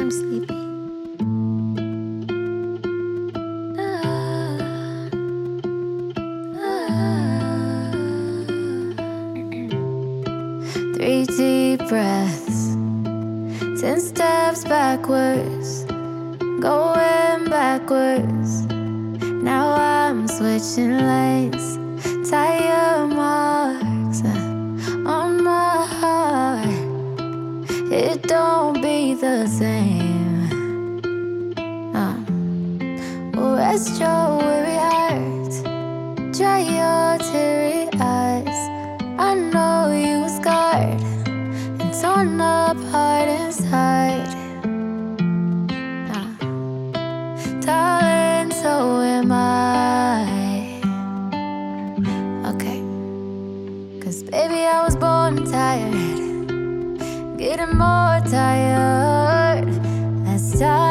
I'm sleepy. Three deep breaths, 10 steps backwards, going backwards. Now I'm switching lanes, tire marks on my heart. It don't be the same. Rest your weary heart, dry your teary eyes. I know you were scarred and torn apart inside. Darling, so am I. Okay, 'cause baby I was born tired, getting more tired. Last time